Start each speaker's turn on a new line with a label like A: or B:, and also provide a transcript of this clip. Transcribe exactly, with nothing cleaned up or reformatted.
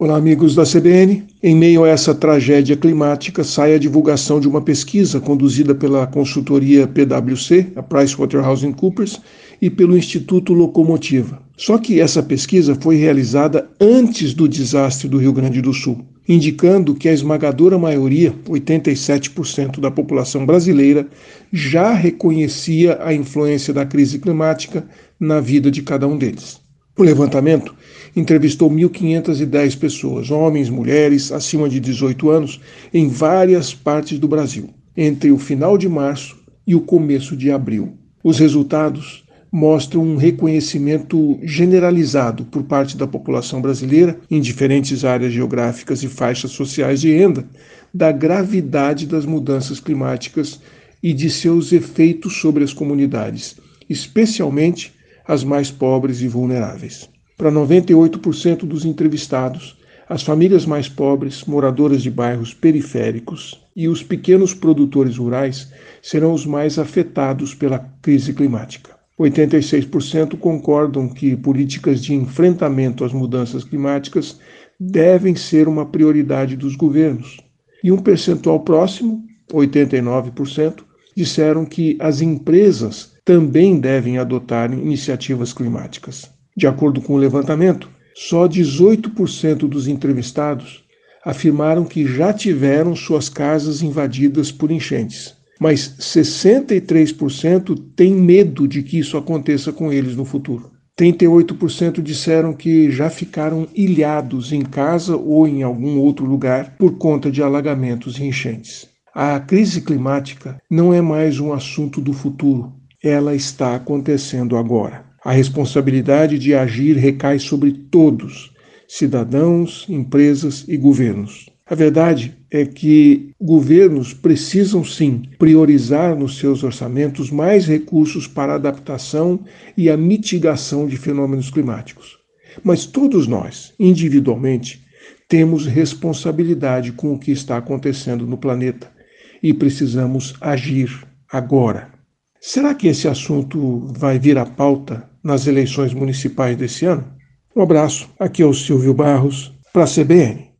A: Olá, amigos da C B N. Em meio a essa tragédia climática, sai a divulgação de uma pesquisa conduzida pela consultoria P W C, a PricewaterhouseCoopers, e pelo Instituto Locomotiva. Só que essa pesquisa foi realizada antes do desastre do Rio Grande do Sul, indicando que a esmagadora maioria, oitenta e sete por cento da população brasileira, já reconhecia a influência da crise climática na vida de cada um deles. O levantamento entrevistou mil quinhentas e dez pessoas, homens, mulheres, acima de dezoito anos, em várias partes do Brasil, entre o final de março e o começo de abril. Os resultados mostram um reconhecimento generalizado por parte da população brasileira, em diferentes áreas geográficas e faixas sociais de renda, da gravidade das mudanças climáticas e de seus efeitos sobre as comunidades, especialmente as mais pobres e vulneráveis. Para noventa e oito por cento dos entrevistados, as famílias mais pobres, moradoras de bairros periféricos e os pequenos produtores rurais serão os mais afetados pela crise climática. oitenta e seis por cento concordam que políticas de enfrentamento às mudanças climáticas devem ser uma prioridade dos governos. E um percentual próximo, oitenta e nove por cento, disseram que as empresas também devem adotar iniciativas climáticas. De acordo com o levantamento, só dezoito por cento dos entrevistados afirmaram que já tiveram suas casas invadidas por enchentes, mas sessenta e três por cento têm medo de que isso aconteça com eles no futuro. trinta e oito por cento disseram que já ficaram ilhados em casa ou em algum outro lugar por conta de alagamentos e enchentes. A crise climática não é mais um assunto do futuro, ela está acontecendo agora. A responsabilidade de agir recai sobre todos, cidadãos, empresas e governos. A verdade é que governos precisam sim priorizar nos seus orçamentos mais recursos para a adaptação e a mitigação de fenômenos climáticos. Mas todos nós, individualmente, temos responsabilidade com o que está acontecendo no planeta e precisamos agir agora. Será que esse assunto vai vir à pauta nas eleições municipais desse ano? Um abraço, aqui é o Silvio Barros, para a C B N.